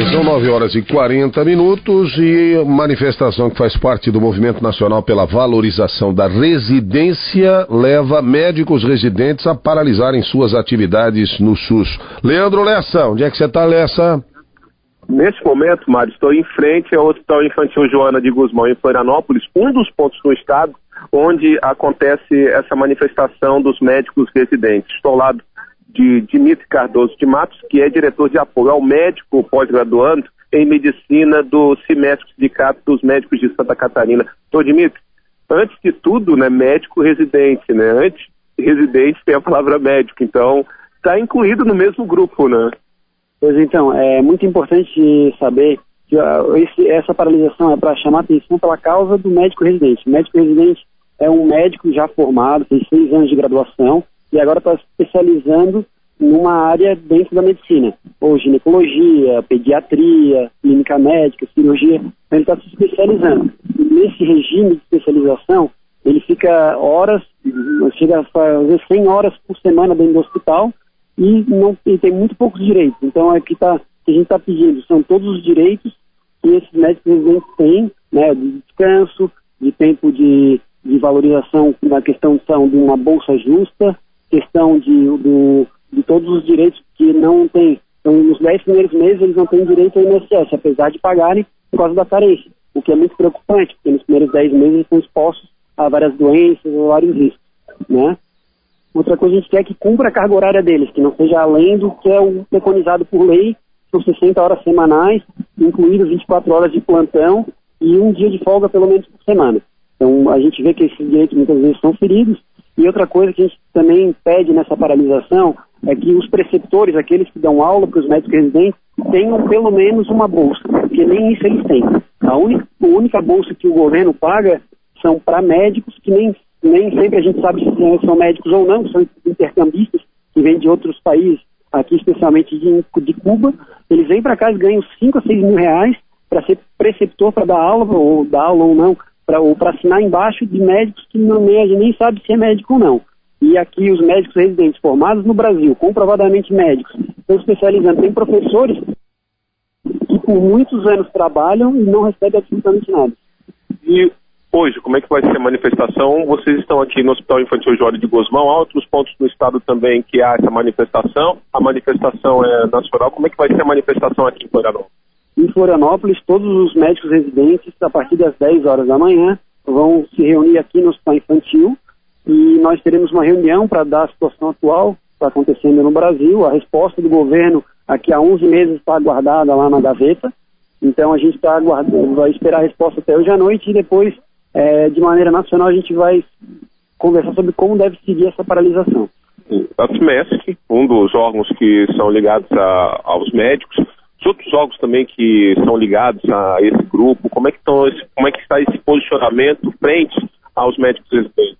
bem, são 9h40 e manifestação que faz parte do Movimento Nacional pela Valorização da Residência leva médicos residentes a paralisarem suas atividades no SUS. Leandro Lessa, onde é que você está, Lessa? Neste momento, Mário, estou em frente ao Hospital Infantil Joana de Guzmão, em Florianópolis, um dos pontos do estado onde acontece essa manifestação dos médicos residentes. Estou ao lado de Dimitri Cardoso de Matos, que é diretor de apoio ao médico pós-graduando em medicina do CIMESC, Sindicato dos Médicos de Santa Catarina. Então, Dimitri, antes de tudo, né, médico residente, né? Antes de residente tem a palavra médico, então está incluído no mesmo grupo, né? Pois então, é muito importante saber que essa paralisação é para chamar atenção pela causa do médico residente. O médico residente é um médico já formado, tem 6 anos de graduação, e agora está se especializando numa área dentro da medicina, ou ginecologia, pediatria, clínica médica, cirurgia, então ele está se especializando. E nesse regime de especialização, ele fica horas, chega a fazer 100 horas por semana dentro do hospital e tem muito poucos direitos. Então é que a gente está pedindo, são todos os direitos que esses médicos residentes têm, né, de descanso, de tempo de valorização na questão de uma bolsa justa, questão de todos os direitos que não tem. Então, nos 10 primeiros meses, eles não têm direito ao INSS, apesar de pagarem por causa da carência, o que é muito preocupante, porque nos primeiros 10 meses eles estão expostos a várias doenças, a vários riscos, né? Outra coisa, a gente quer que cumpra a carga horária deles, que não seja além do que é o preconizado por lei, são 60 horas semanais, incluídas 24 horas de plantão e um dia de folga pelo menos por semana. Então, a gente vê que esses direitos muitas vezes são feridos. E outra coisa que a gente também pede nessa paralisação é que os preceptores, aqueles que dão aula para os médicos residentes, tenham pelo menos uma bolsa, porque nem isso eles têm. A única bolsa que o governo paga são para médicos que nem sempre a gente sabe se são médicos ou não, são intercambistas que vêm de outros países, aqui especialmente de Cuba. Eles vêm para cá e ganham 5 a 6 mil reais para ser preceptor, para dar aula ou não, ou para assinar embaixo de médicos que a gente nem sabe se é médico ou não. E aqui os médicos residentes formados no Brasil, comprovadamente médicos, estão especializando. Tem professores que por muitos anos trabalham e não recebem absolutamente nada. E hoje, como é que vai ser a manifestação? Vocês estão aqui no Hospital Infantil Joana de Guzmão, há outros pontos no estado também que há essa manifestação. A manifestação é nacional. Como é que vai ser a manifestação aqui em Florianópolis? Em Florianópolis, todos os médicos residentes, a partir das 10 horas da manhã, vão se reunir aqui no Hospital Infantil e nós teremos uma reunião para dar a situação atual que está acontecendo no Brasil. A resposta do governo aqui há 11 meses está aguardada lá na gaveta. Então a gente está aguardando, vai esperar a resposta até hoje à noite e depois, de maneira nacional, a gente vai conversar sobre como deve seguir essa paralisação. A CIMESC, um dos órgãos que são ligados aos médicos, os outros órgãos também que são ligados a esse grupo, como é que está esse posicionamento frente aos médicos residentes?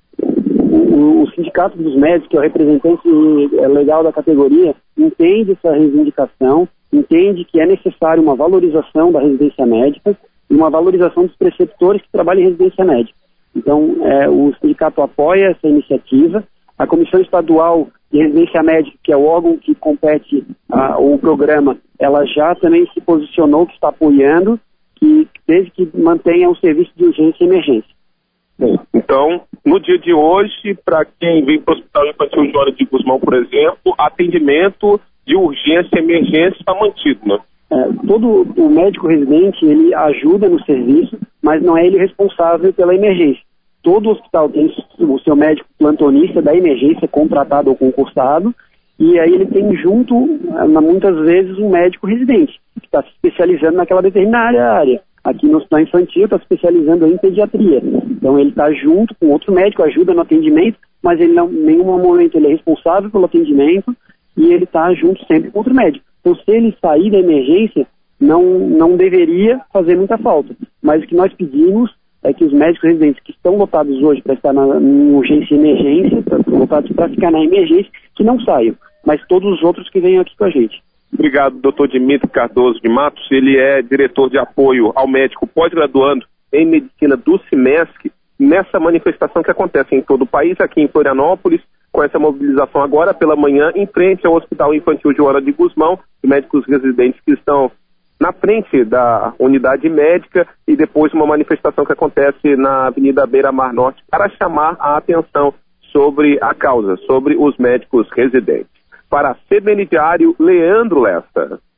O Sindicato dos Médicos, que é o representante legal da categoria, entende essa reivindicação, entende que é necessário uma valorização da residência médica e uma valorização dos preceptores que trabalham em residência médica. Então, o sindicato apoia essa iniciativa. A Comissão Estadual de Residência Médica, que é o órgão que compete o programa, ela já também se posicionou que está apoiando, que desde que mantenha o serviço de urgência e emergência. Bem, então, no dia de hoje, para quem vem para o Hospital Infantil Joana de Guzmão, por exemplo, atendimento de urgência e emergência está mantido, né? Todo o médico residente, ele ajuda no serviço, mas não é ele responsável pela emergência. Todo hospital tem o seu médico plantonista da emergência, contratado ou concursado, e aí ele tem junto, muitas vezes, um médico residente, que está se especializando naquela determinada área. Aqui no Hospital Infantil está se especializando em pediatria. Então ele está junto com outro médico, ajuda no atendimento, mas ele não, em nenhum momento ele é responsável pelo atendimento e ele está junto sempre com outro médico. Então se ele sair da emergência, não deveria fazer muita falta. Mas o que nós pedimos é que os médicos residentes que estão lotados hoje para estar em urgência e emergência, lotados para ficar na emergência, que não saiam, mas todos os outros que venham aqui com a gente. Obrigado, doutor Dimitri Cardoso de Matos. Ele é diretor de apoio ao médico pós-graduando em medicina do CIMESC, nessa manifestação que acontece em todo o país, aqui em Florianópolis, com essa mobilização agora pela manhã, em frente ao Hospital Infantil Joana de Guzmão, médicos residentes que estão na frente da unidade médica, e depois uma manifestação que acontece na Avenida Beira-Mar Norte para chamar a atenção sobre a causa, sobre os médicos residentes. Para a CBN Diário, Leandro Lessa.